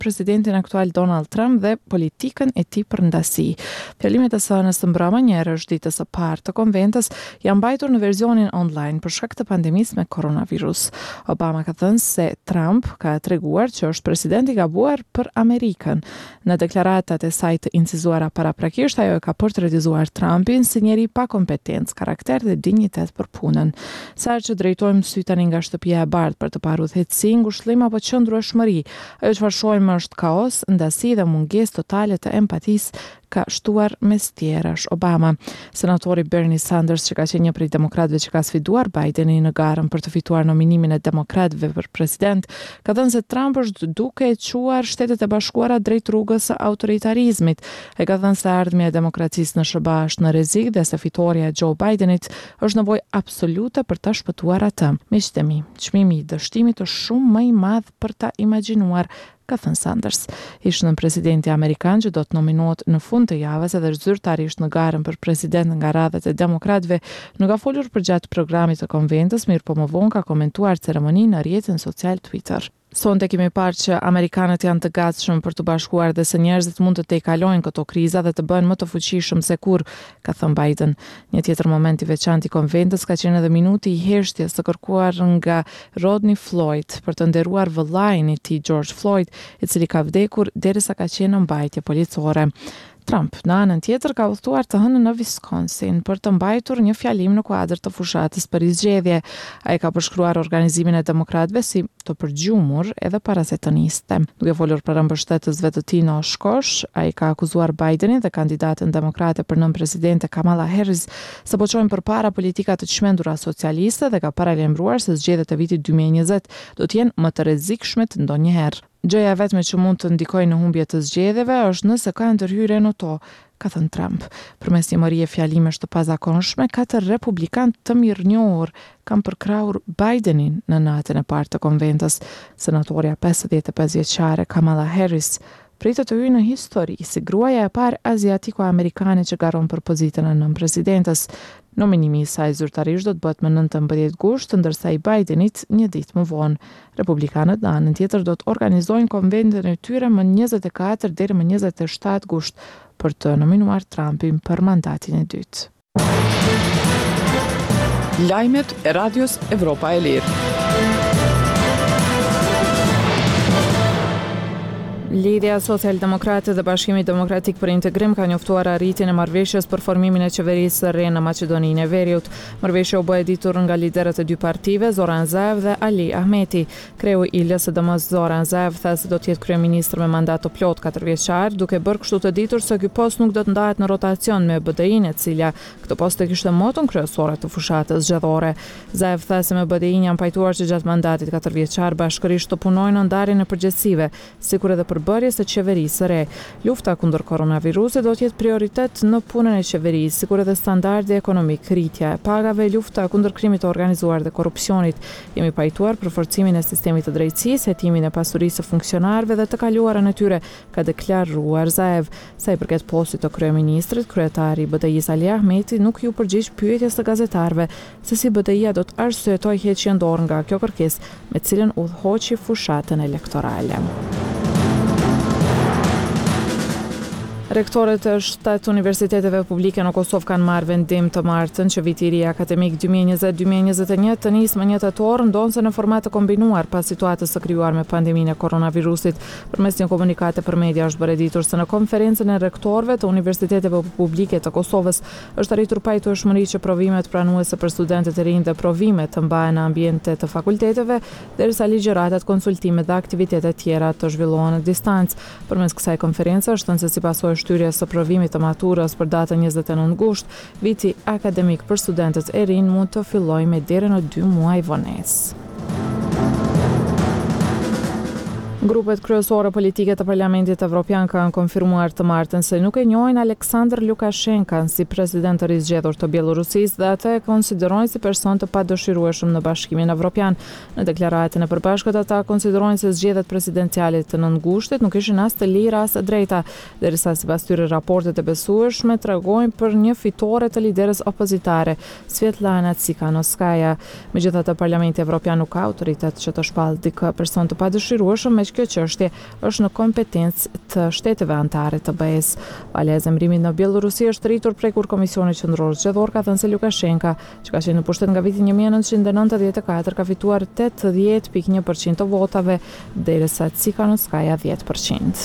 presidentin aktual Donald Trump dhe politikën e tij për ndasi. Fjalimet e së së mbrëma, një herë është ditës së parë të konventës, janë mbajtur në versionin online për shkak të pandemisë me koronavirus. Obama ka thënë se Trump ka treguar që është president i gabuar për Amerikën. Në deklaratat e saj të incizuara paraprakisht, ajo e ka portretizuar Trumpin si njeri pa kompetencë, karakter dhe dinjitet për punën. Sa që drejtojmë sy tani nga shtëpia e bardhë për të parë udhëheci, ngushëllim apo qëndrueshmëri, ajo çfarë shohim është kaos, ndasi dhe mungesë totale të empatisë, ka shtuar mes tjerash Obama. Senatori Bernie Sanders, që ka qenë një prej demokratëve që ka sfiduar Bidenin në garën për të fituar nominimin e demokratëve për president, ka thënë se Trump është duke e quar Shtetet e Bashkuara drejt rrugës së autoritarizmit. Ai ka thënë se ardhmja e demokracisë në SBA është në rrezik dhe se fitoria e Joe Bidenit është nevojë absolute për ta shpëtuar atë. Miqtë mi, çmimi i dështimit është shumë më i madh për ta imagjinuar, ka thënë Sanders. Ishte presidenti amerikan që do të nominohet në fund të javës edhe zyrtarisht në garën për president nga radhët e demokratëve, nuk ka folur përgjatë programit të konventës, mirë po më vonë ka komentuar ceremoninë në rrjetin social Twitter. Sonte kemi parë që amerikanët janë të gatshëm për të bashkuar dhe se njerëzit mund të tejkalojnë këto kriza dhe të bëhen më të fuqishëm se kur, ka thënë Biden. Një tjetër moment i veçantë i konventës ka qenë edhe minuti i heshtjes të kërkuar nga Rodney Floyd për të nderuar vëllain i tij George Floyd, i cili ka vdekur derisa ka qenë në mbajtje policore. Trump, në anën tjetër, ka udhëtuar të hënë në Wisconsin për të mbajtur një fjalim në kuadër të fushatës për zgjedhje. Ai ka përshkruar organizimin e demokratëve si të përgjumur edhe para se të niste. Duke folur për mbështetësve të tij në Oshkosh, ai ka akuzuar Bidenin dhe kandidatën demokrate për nënpresidente Kamala Harris se po çojnë përpara politika të çmendura socialiste dhe ka paralajmëruar se zgjedhjet e vitit 2020 do të jenë më të rrezikshme të ndonjëherë. Gjëja vetme që mund të ndikojë në humbje të zgjedhjeve është nëse ka ndërhyrje në to, ka thënë Trump. Përmes një marrëdhënie fjalimesh të pazakonshme, 4 republikanë të mirënjohur kanë përkrahur Bidenin në natën e parë të konventës. Senatorja 55 vjeçare Kamala Harris pritet të hyjë në histori si gruaja e parë aziatiko-amerikane që garon për pozitën e nënpresidentes. Nominimi i saj zyrtarisht do të bëhet më 19 gusht, ndërsa i Bidenit një ditë më vonë. Republikanët në anën tjetër do të organizojnë konventin e tyre më 24 deri më 27 gusht për të nominuar Trumpin për mandatin e dytë. Lajmet e Radios Evropa e Lirë. Lidhja Socialdemokrate dhe Bashkimi Demokratik për Integrim ka njoftuar arritjen e marrëveshjes për formimin e qeverisë së re në Maqedoninë e Veriut. Marrëveshja u bë e ditur nga liderët e dy partive, Zoran Zaev dhe Ali Ahmeti. Kreu i LSDM-s Zoran Zaev tha se do të jetë kryeminist me mandat të plot 4 vjeçar, duke bërë kështu të ditur se ky post nuk do të ndahet në rotacion me BDI-n, e cila këtë post e kishte motën kryesore të fushatës zgjedhore. Zaev tha se me BDI-n janë pajtuar që gjatë mandatit 4 vjeçar bashkërisht të punojnë në ndarjen e përgjegjësive, sikur edhe bërjes së qeverisë së re. Lufta kundër koronavirusit do të jetë prioritet në punën e qeverisë, sikur edhe standardi ekonomik, rritja e pagave, lufta kundër krimit të organizuar dhe korrupsionit. Jemi pajtuar për forcimin e sistemit të drejtësisë, hetimin e pasurisë së funksionarëve dhe të kaluarën e tyre, ka deklaruar Zaev. Sa i përket postit të kryeministrit, kryetari i BDI-s Ali Ahmeti nuk ju përgjigj pyetjes së gazetarëve se si BDI-ja do të arsyetojë heqjen dorë nga kjo kërkesë, me cilën udhëhoqi fushatën elektorale. Rektorët e 7 universiteteve publike në Kosovë kanë marrë vendim të martën që viti i ri akademik 2020-2021 të nisë më 1 tetor, ndonse në format të kombinuar pas situatës së krijuar me pandeminë e koronavirusit. Përmes një komunikate për media është bërë ditur se në konferencën e rektorëve të universiteteve publike të Kosovës është arritur pajtueshmëri që provimet pranuese për studentët e rinj dhe provimet të mbahen në ambiente të fakulteteve, derisa ligjëratat, konsultimet dhe aktivitetet tjera të zhvillohen në distancë. Përmes kësaj konference është thënë se sipas shtyrjes së provimit të maturës për datën 29 gusht, viti akademik për studentët e rinj mund të fillojë me deri në 2 muaj vonesë. Grupet kryesore politike të Parlamentit Evropian kanë konfirmuar të martën se nuk e njohin Aleksandr Lukashenkan si president të rizgjedhur të Bielorusisë dhe atë e konsiderojnë si person të padëshirueshëm në Bashkimin Evropian. Në deklaratën e përbashkët ata konsiderojnë se zgjedhjet presidenciale të 9 gushtit nuk ishin as të lira as të drejta, derisa sipas tyre raportet e besueshme tregojnë për një fitore të liderës opozitare, Svetlana Tsikhanouskaya. Megjithatë, Parlamenti Evropian nuk ka autoritet që të shpallë dikë person të padëshirueshëm, me që kjo çështje është në kompetencë të shteteve anëtare të BE-s. Valja e zemrimit në Bielorusi është rritur prekur Komisioni Qendror Zgjedhor, ka thënë se Lukashenka, që ka qenë në pushtet nga viti 1994, ka fituar 80.1% të votave, derisa Tsikhanouskaja 10%.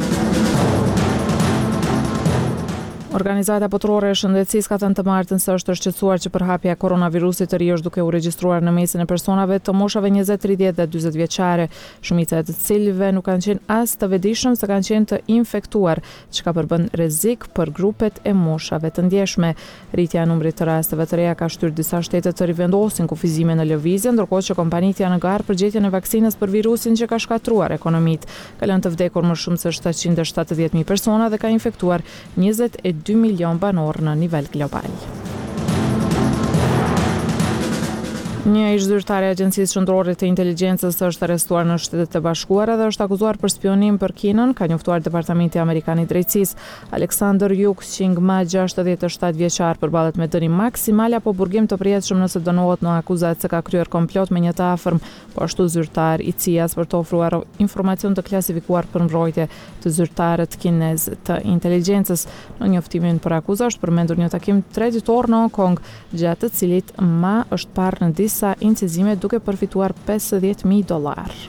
Organizata Botërore e Shëndetësisë ka thënë të martën se është shqetësuar që përhapja e koronavirusit të ri është duke u regjistruar në mesin e personave të moshave 20, 30 dhe 40 vjeçare, shumica e të cilëve nuk kanë qenë as të vetëdijshëm se kanë qenë të infektuar, çka përbën rrezik për grupet e moshave të ndjeshme. Rritja e numrit të rasteve të reja ka shtyrë disa shtete të rivendosin kufizime në lëvizje, ndërkohë që kompanitë janë në garë për gjetjen e vaksinës për virusin që ka shkatruar ekonomitë. Ka lënë të vdekur më shumë se 770.000 persona dhe ka infektuar 2 milion banor në nivel global. Një ish zyrtar i Agjencisë Qendrore të Inteligjencës është arrestuar në Shtetet e Bashkuara dhe është akuzuar për spionim për Kinën, ka njoftuar Departamenti Amerikan i Drejtësisë. Alexander Yuk Qingma, 67 vjeçar, përballet me dënim maksimal apo burgim të përjetshëm nëse dënohet në akuzat se ka kryer komplot me një të afërm, po ashtu zyrtar i CIA-s për të ofruar informacion të klasifikuar për mbrojtje të zyrtarët kinez të inteligjencës. Në njoftimin për akuzë është përmendur një takim 3 ditor në Hong Kong, gjatë të cilit Ma është parë në disa incizime duke përfituar $50.000.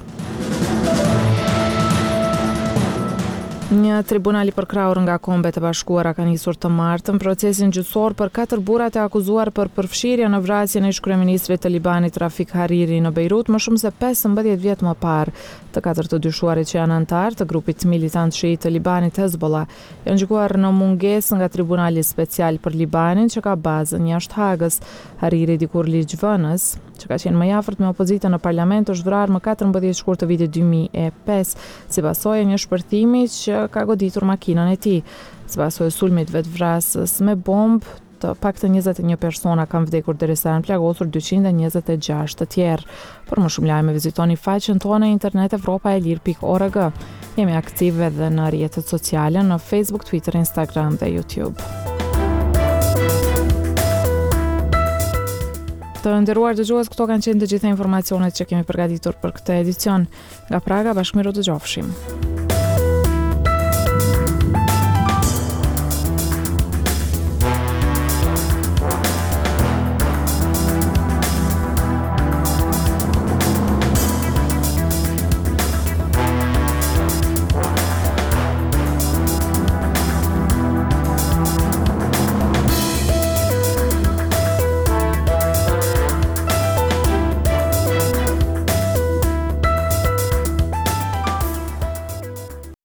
Një tribunal i përkrahur nga Kombet e Bashkuara ka nisur të martën procesin gjyqësor për 4 burrat e akuzuar për përfshirje në vrasjen e ish-kryeministrit të Libanit Rafik Hariri në Beirut më shumë se 15 vjet më parë. Të 4 të dyshuarit që janë anëtar të grupit militant shiit të Libanit Hezbollah janë gjykuar në mungesë nga Tribunali Special për Libanin që ka bazën jashtë Hagës. Hariri, dikur ligjvënës, që ka qenë më i afërt me opozitën në parlament, është vrarë më 14 shkurt të vitit 2005 si pasojë një shpërthimi që ka goditur makinën e tij. Si pasojë e sulmit vetvrasës me bombë, të paktën 21 persona kanë vdekur derisa janë plagosur 226 të tjerë. Për më shumë lajme vizitoni faqen tonë internet evropaelir.org. Jemi aktive edhe në rrjetet sociale në Facebook, Twitter, Instagram dhe YouTube. Të nderuar dëgjues, këto kanë qenë të gjitha informacionet që kemi përgatitur për këtë edicion. Nga Praga, bashkëmiru dëgjofshim.